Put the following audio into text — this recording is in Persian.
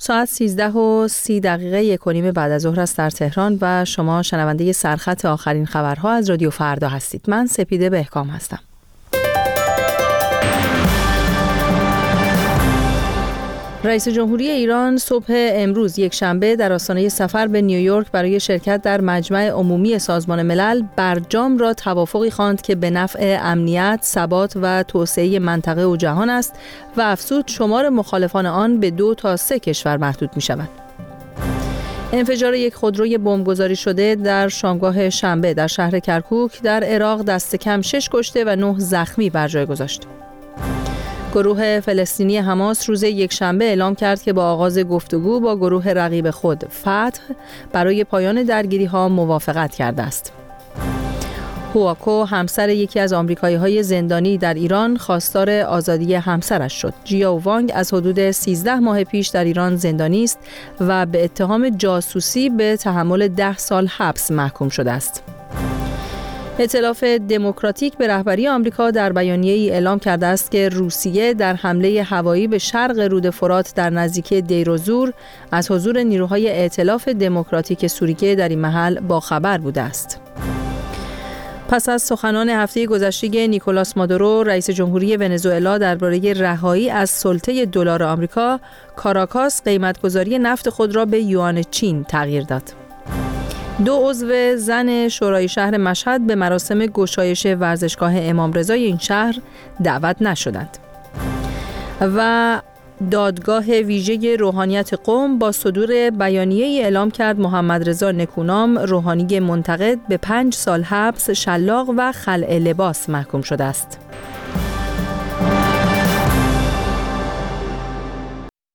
ساعت 13:30 1:15 بعد از ظهر است در تهران و شما شنونده سرخط آخرین خبرها از رادیو فردا هستید. من سپیده بهکام هستم. رئیس جمهوری ایران صبح امروز یکشنبه در آستانه سفر به نیویورک برای شرکت در مجمع عمومی سازمان ملل برجام را توافقی خواند که به نفع امنیت، ثبات و توسعه منطقه و جهان است و افزود شمار مخالفان آن به 2 تا 3 کشور محدود می شود. انفجار یک خودروی بمبگذاری شده در شامگاه شنبه در شهر کرکوک در عراق دست کم 6 کشته و 9 زخمی بر جای گذاشت. گروه فلسطینی حماس روز یکشنبه اعلام کرد که با آغاز گفتگو با گروه رقیب خود فتح برای پایان درگیری‌ها موافقت کرده است. هواکو همسر یکی از آمریکایی‌های زندانی در ایران خواستار آزادی همسرش شد. جیاو وانگ از حدود 13 ماه پیش در ایران زندانی است و به اتهام جاسوسی به تحمل 10 سال حبس محکوم شده است. ائتلاف دموکراتیک به رهبری آمریکا در بیانیه‌ای اعلام کرده است که روسیه در حمله هوایی به شرق رود فرات در نزدیکی دیروزور از حضور نیروهای ائتلاف دموکراتیک سوریه در این محل باخبر بوده است. پس از سخنان هفته گذشته نیکولاس مادورو، رئیس جمهوری ونزوئلا درباره رهایی از سلطه دلار آمریکا، کاراکاس قیمت‌گذاری نفت خود را به یوان چین تغییر داد. 2 عضو زن شورای شهر مشهد به مراسم گشایش ورزشگاه امام رضای این شهر دعوت نشدند. و دادگاه ویژه روحانیت قم با صدور بیانیه‌ای اعلام کرد محمد رضا نکونام، روحانی منتقد، به 5 سال حبس، شلاق و خلع لباس محکوم شده است.